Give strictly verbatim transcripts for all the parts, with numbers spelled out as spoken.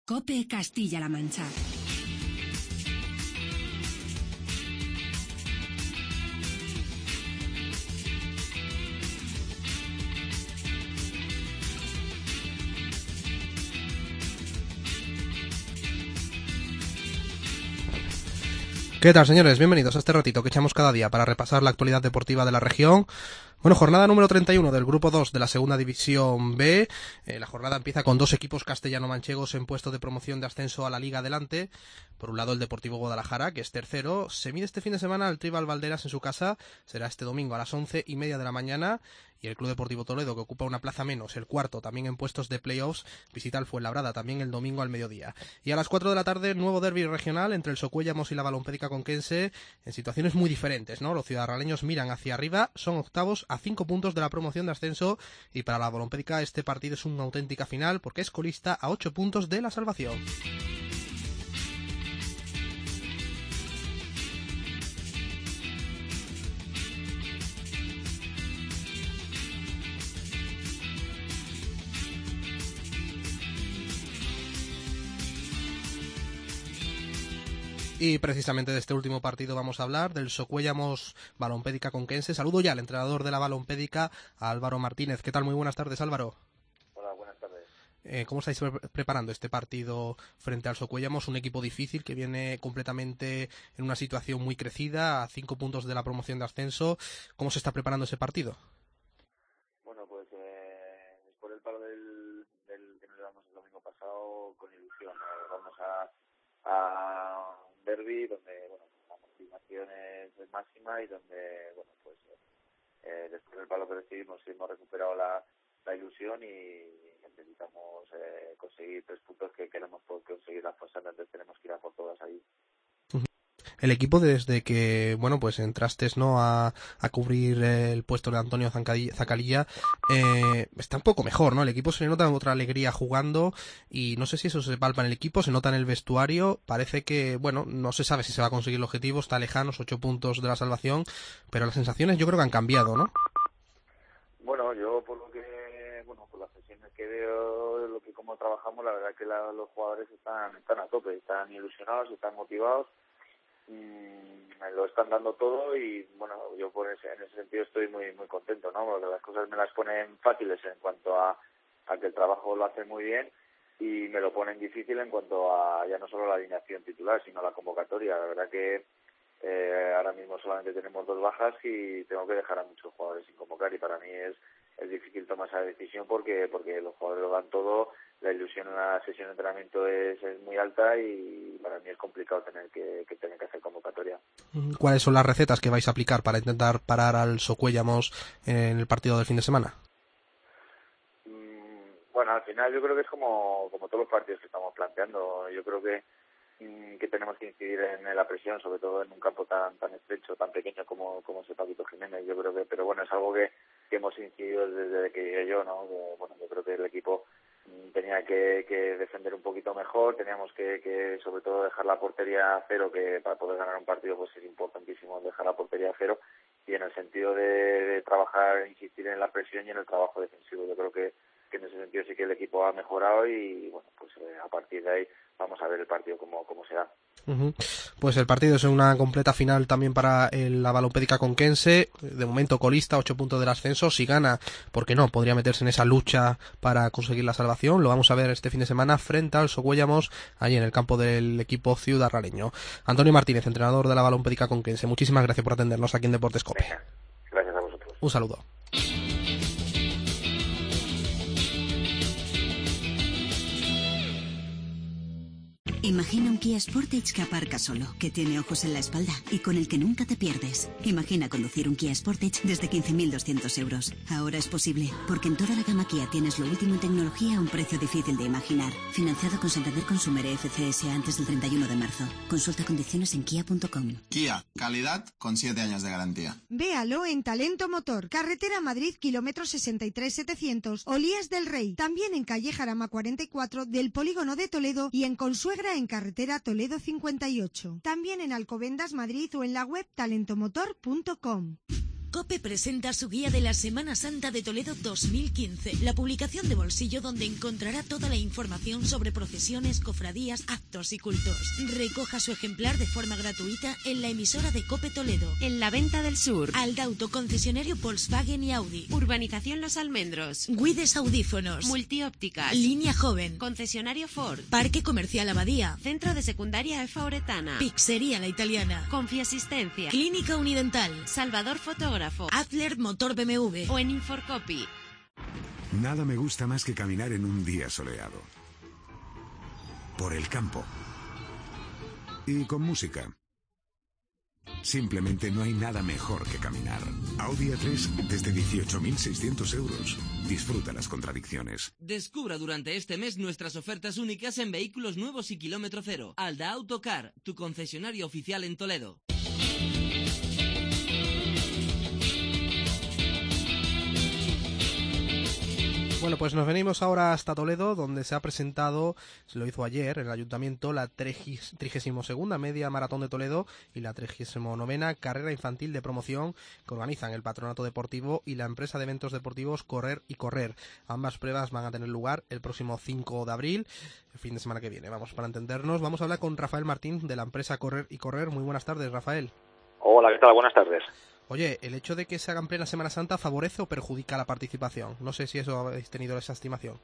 COPE Castilla-La Mancha. ¿Qué tal, señores? Bienvenidos a este ratito que echamos cada día para repasar la actualidad deportiva de la región. Bueno, jornada número treinta y uno del Grupo dos de la Segunda División B. Eh, la jornada empieza con dos equipos castellano-manchegos en puesto de promoción de ascenso a la Liga Adelante. Por un lado, el Deportivo Guadalajara, que es tercero. Se mide este fin de semana al Tribal Valderas en su casa. Será este domingo a las once y media de la mañana. Y el Club Deportivo Toledo, que ocupa una plaza menos, el cuarto, también en puestos de playoffs, visita al Fuenlabrada, también el domingo al mediodía. Y a las cuatro de la tarde, nuevo derbi regional entre el Socuéllamos y la Balompédica Conquense, en situaciones muy diferentes, ¿no? Los ciudadraleños miran hacia arriba, son octavos a cinco puntos de la promoción de ascenso, y para la Balompédica este partido es una auténtica final, porque es colista a ocho puntos de la salvación. Y precisamente de este último partido vamos a hablar, del Socuéllamos Balompédica Conquense. Saludo ya al entrenador de la Balompédica, Álvaro Martínez. ¿Qué tal? Muy buenas tardes, Álvaro. Hola, buenas tardes. Eh, ¿Cómo estáis pre- preparando este partido frente al Socuéllamos? Un equipo difícil que viene completamente en una situación muy crecida, a cinco puntos de la promoción de ascenso. ¿Cómo se está preparando ese partido? Bueno, pues eh, por el palo del, del que nos llevamos el domingo pasado, con ilusión. Eh, vamos a, a un derbi donde, bueno, la motivación es, es máxima y donde, bueno, pues eh, después del palo que recibimos hemos recuperado la, la ilusión y necesitamos eh, conseguir tres puntos que queremos por conseguir las cosas, antes tenemos que ir a por todas ahí. El equipo, desde que, bueno, pues entraste, ¿no?, a, a cubrir el puesto de Antonio Zacalilla, eh, está un poco mejor, ¿no? El equipo se le nota otra alegría jugando y no sé si eso se palpa en el equipo, se nota en el vestuario. Parece que, bueno, no se sabe si se va a conseguir el objetivo, está lejanos, ocho puntos de la salvación, pero las sensaciones yo creo que han cambiado, ¿no? Bueno, yo por lo que, bueno, por las sesiones que veo, lo que como trabajamos, la verdad que la, los jugadores están, están a tope, están ilusionados, están motivados. Me lo están dando todo y bueno, yo por ese, en ese sentido estoy muy muy contento, ¿no? Porque las cosas me las ponen fáciles en cuanto a, a que el trabajo lo hacen muy bien y me lo ponen difícil en cuanto a ya no solo la alineación titular, sino la convocatoria. La verdad que eh, ahora mismo solamente tenemos dos bajas y tengo que dejar a muchos jugadores sin convocar y para mí es, es difícil tomar esa decisión porque porque los jugadores lo dan todo. La ilusión en la sesión de entrenamiento es, es muy alta y para mí es complicado tener que, que tener que hacer convocatoria. ¿Cuáles son las recetas que vais a aplicar para intentar parar al Socuéllamos en el partido del fin de semana? Mm, bueno, al final yo creo que es como, como todos los partidos que estamos planteando. Yo creo que que tenemos que incidir en la presión, sobre todo en un campo tan tan estrecho, tan pequeño como como es el Paquito Jiménez. Yo creo que, pero bueno, es algo que, que hemos incidido desde que llegué yo, ¿no? Que, bueno, yo creo que el equipo tenía que, que defender un poquito mejor, teníamos que, que sobre todo dejar la portería a cero, que para poder ganar un partido pues es importantísimo dejar la portería a cero, y en el sentido de, de trabajar, insistir en la presión y en el trabajo defensivo. Yo creo que, que en ese sentido sí que el equipo ha mejorado y bueno, pues eh, a partir de ahí vamos a ver el partido como, como será. Uh-huh. Pues el partido es una completa final también para el, la Balompédica Conquense, de momento colista, ocho puntos del ascenso. Si gana, ¿por qué no?, podría meterse en esa lucha para conseguir la salvación. Lo vamos a ver este fin de semana frente al Socuéllamos, allí en el campo del equipo ciudadraleño. Antonio Martínez, entrenador de la Balompédica Conquense, muchísimas gracias por atendernos aquí en Deportes COPE. Venga, gracias a vosotros. Un saludo. Imagina un Kia Sportage que aparca solo, que tiene ojos en la espalda y con el que nunca te pierdes. Imagina conducir un Kia Sportage desde quince mil doscientos euros. Ahora es posible, porque en toda la gama Kia tienes lo último en tecnología a un precio difícil de imaginar. Financiado con Santander Consumer F C S A antes del treinta y uno de marzo. Consulta condiciones en kia punto com. Kia, calidad con siete años de garantía. Véalo en Talento Motor, carretera Madrid, kilómetro sesenta y tres setecientos, Olías del Rey. También en calle Jarama cuarenta y cuatro del Polígono de Toledo y en Consuegra en carretera Toledo cincuenta y ocho. También en Alcobendas, Madrid o en la web talentomotor punto com. COPE presenta su guía de la Semana Santa de Toledo dos mil quince, la publicación de bolsillo donde encontrará toda la información sobre procesiones, cofradías, actos y cultos. Recoja su ejemplar de forma gratuita en la emisora de COPE Toledo. En la Venta del Sur. Aldauto, concesionario Volkswagen y Audi. Urbanización Los Almendros. Guides Audífonos. Multiópticas. Línea Joven. Concesionario Ford. Parque Comercial Abadía. Centro de Secundaria Efa Oretana. Pizzería La Italiana. Confiasistencia. Clínica Unidental. Salvador Fotógrafo. Adler Motor B M W. O en Inforcopy. Nada me gusta más que caminar en un día soleado. Por el campo. Y con música. Simplemente no hay nada mejor que caminar. Audi A tres desde dieciocho mil seiscientos euros. Disfruta las contradicciones. Descubra durante este mes nuestras ofertas únicas en vehículos nuevos y kilómetro cero. Alda Autocar, tu concesionario oficial en Toledo. Bueno, pues nos venimos ahora hasta Toledo, donde se ha presentado, se lo hizo ayer en el Ayuntamiento, la trigésima segunda Media Maratón de Toledo y la trigésima novena Carrera Infantil de Promoción que organizan el Patronato Deportivo y la empresa de eventos deportivos Correr y Correr. Ambas pruebas van a tener lugar el próximo cinco de abril, el fin de semana que viene. Vamos, para entendernos, vamos a hablar con Rafael Martín de la empresa Correr y Correr. Muy buenas tardes, Rafael. Hola, ¿qué tal? Buenas tardes. Oye, ¿el hecho de que se haga en plena Semana Santa favorece o perjudica la participación? No sé si eso habéis tenido esa estimación.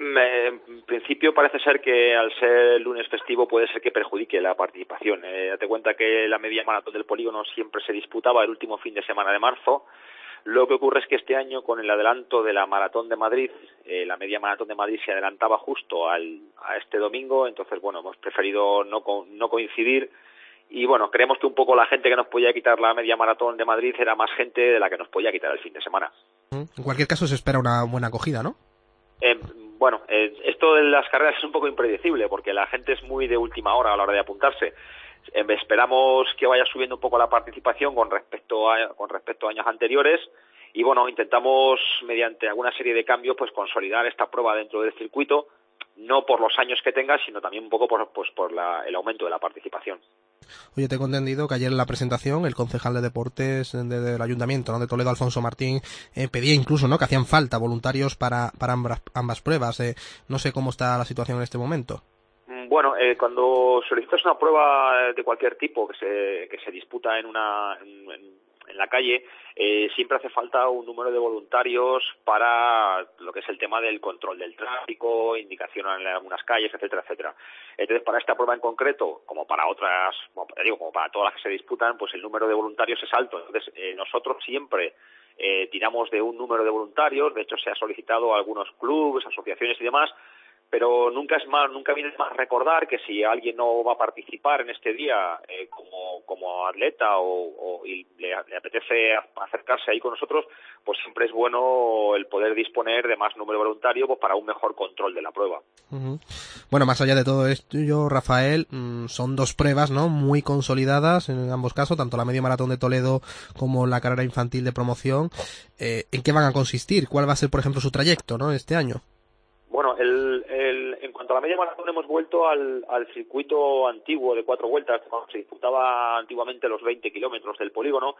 En principio parece ser que al ser lunes festivo puede ser que perjudique la participación. Eh, date cuenta que la media maratón del polígono siempre se disputaba el último fin de semana de marzo. Lo que ocurre es que este año, con el adelanto de la Maratón de Madrid, eh, la media maratón de Madrid se adelantaba justo al, a este domingo, entonces bueno, hemos preferido no, no coincidir. Y bueno, creemos que un poco la gente que nos podía quitar la media maratón de Madrid era más gente de la que nos podía quitar el fin de semana. En cualquier caso se espera una buena acogida, ¿no? Eh, bueno, eh, esto de las carreras es un poco impredecible porque la gente es muy de última hora a la hora de apuntarse. Eh, esperamos que vaya subiendo un poco la participación con respecto a, con respecto a años anteriores y bueno, intentamos mediante alguna serie de cambios pues consolidar esta prueba dentro del circuito, no por los años que tenga, sino también un poco por, pues, por la, el aumento de la participación. Oye, tengo entendido que ayer en la presentación el concejal de deportes de, de, del Ayuntamiento, ¿no?, de Toledo, Alfonso Martín, eh, pedía incluso, ¿no?, que hacían falta voluntarios para, para ambas, ambas pruebas. Eh, no sé cómo está la situación en este momento. Bueno, eh, cuando solicitas una prueba de cualquier tipo que se, que se disputa en una en, en, en la calle, eh, siempre hace falta un número de voluntarios para lo que es el tema del control del tráfico, indicación en algunas calles, etcétera, etcétera. Entonces, para esta prueba en concreto, como para otras, como digo, como para todas las que se disputan, pues el número de voluntarios es alto. Entonces, eh, nosotros siempre eh, tiramos de un número de voluntarios. De hecho, se ha solicitado a algunos clubes, asociaciones y demás, pero nunca es más, nunca viene más recordar que si alguien no va a participar en este día eh, como, como atleta o, o y le, le apetece acercarse ahí con nosotros, pues siempre es bueno el poder disponer de más número voluntario pues para un mejor control de la prueba. Uh-huh. Bueno, más allá de todo esto, yo, Rafael, mmm, son dos pruebas, ¿no?, muy consolidadas en ambos casos, tanto la media maratón de Toledo como la carrera infantil de promoción. Eh, ¿En qué van a consistir? ¿Cuál va a ser, por ejemplo, su trayecto, ¿no?, este año? Bueno, el, el, en cuanto a la media maratón hemos vuelto al, al circuito antiguo de cuatro vueltas, cuando se disputaba antiguamente los veinte kilómetros del polígono,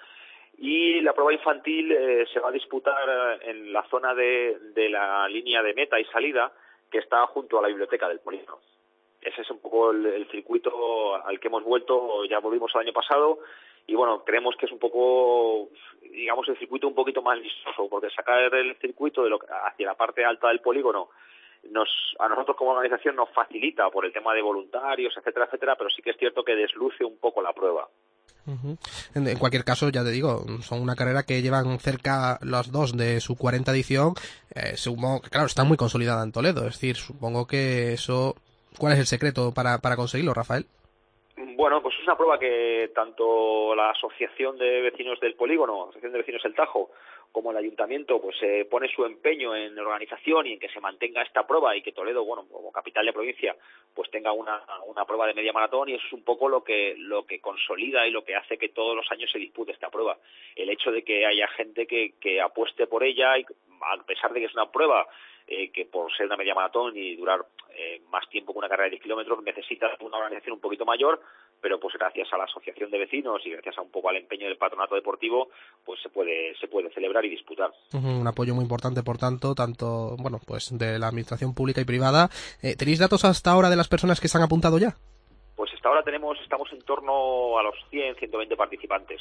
y la prueba infantil eh, se va a disputar en la zona de, de la línea de meta y salida que está junto a la biblioteca del polígono. Ese es un poco el, el circuito al que hemos vuelto, ya volvimos el año pasado, y bueno, creemos que es un poco, digamos, el circuito un poquito más vistoso, porque sacar el circuito de lo, hacia la parte alta del polígono nos a nosotros como organización nos facilita por el tema de voluntarios, etcétera, etcétera, pero sí que es cierto que desluce un poco la prueba. Uh-huh. En, en cualquier caso, ya te digo, son una carrera que llevan cerca las dos de su cuarenta edición. Eh, supongo que, claro, está muy consolidada en Toledo, es decir, supongo que eso... ¿Cuál es el secreto para, para conseguirlo, Rafael? Bueno, pues es una prueba que tanto la Asociación de Vecinos del Polígono, Asociación de Vecinos del Tajo, como el Ayuntamiento, pues eh, pone su empeño en organización y en que se mantenga esta prueba y que Toledo, bueno, como capital de provincia, pues tenga una, una prueba de media maratón, y eso es un poco lo que lo que consolida y lo que hace que todos los años se dispute esta prueba. El hecho de que haya gente que, que apueste por ella, y a pesar de que es una prueba eh, que por ser una media maratón y durar eh, más tiempo que una carrera de diez kilómetros, necesitas una organización un poquito mayor, pero pues gracias a la asociación de vecinos y gracias a un poco al empeño del patronato deportivo, pues se puede se puede celebrar y disputar. Un apoyo muy importante, por tanto, tanto bueno pues de la administración pública y privada. Eh, ¿Tenéis datos hasta ahora de las personas que se han apuntado ya? Pues hasta ahora tenemos estamos en torno a los cien, ciento veinte participantes.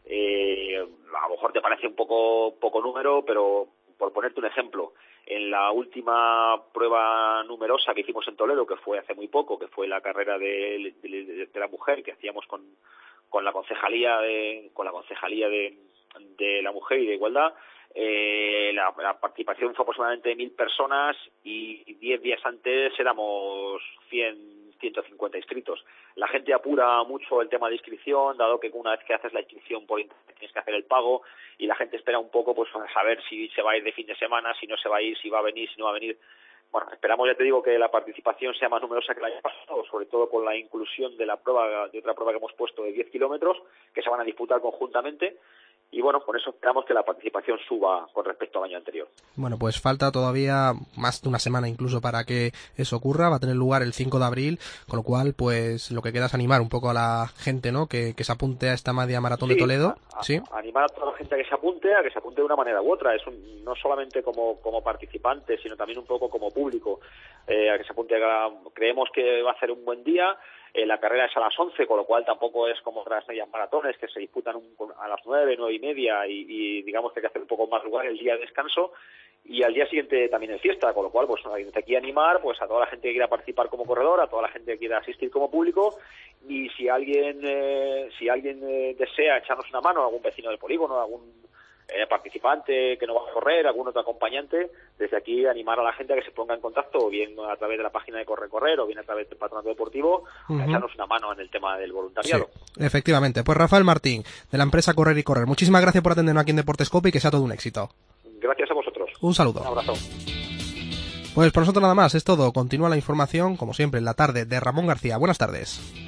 Eh, a lo mejor te parece un poco poco número, pero por ponerte un ejemplo, en la última prueba numerosa que hicimos en Toledo, que fue hace muy poco, que fue la carrera de, de, de la mujer que hacíamos con, con la concejalía de, con la concejalía de, de la mujer y de igualdad, eh, la, la participación fue aproximadamente de mil personas y diez días antes éramos cien, ciento cincuenta inscritos. La gente apura mucho el tema de inscripción, dado que una vez que haces la inscripción por internet tienes que hacer el pago y la gente espera un poco pues a saber si se va a ir de fin de semana, si no se va a ir, si va a venir, si no va a venir. Bueno, esperamos, ya te digo, que la participación sea más numerosa que el año pasado, sobre todo con la inclusión de la prueba, de otra prueba que hemos puesto de diez kilómetros, que se van a disputar conjuntamente. Y bueno, con eso esperamos que la participación suba con respecto al año anterior. Bueno, pues falta todavía más de una semana incluso para que eso ocurra. Va a tener lugar el cinco de abril, con lo cual pues lo que queda es animar un poco a la gente, ¿no? Que, que se apunte a esta media maratón sí, de Toledo. A, a, sí. Animar a toda la gente a que se apunte, a que se apunte de una manera u otra. Es un, no solamente como, como participante, sino también un poco como público. Eh, a que se apunte. A, creemos que va a ser un buen día. Eh, la carrera es a las once, con lo cual tampoco es como otras medias maratones que se disputan un, a las nueve, nueve y media y, y digamos que hay que hacer un poco más lugar el día de descanso y al día siguiente también es fiesta, con lo cual pues desde aquí animar pues a toda la gente que quiera participar como corredor, a toda la gente que quiera asistir como público y si alguien eh, si alguien eh, desea echarnos una mano, algún vecino del polígono, algún Eh, participante que no va a correr, algún otro acompañante, desde aquí animar a la gente a que se ponga en contacto o bien a través de la página de Corre Correr o bien a través del patronato deportivo uh-huh. a echarnos una mano en el tema del voluntariado. Sí, efectivamente. Pues Rafael Martín, de la empresa Correr y Correr, muchísimas gracias por atendernos aquí en Deportescope y que sea todo un éxito. Gracias a vosotros. Un saludo. Un abrazo. Pues por nosotros nada más, es todo. Continúa la información, como siempre, en la tarde de Ramón García. Buenas tardes.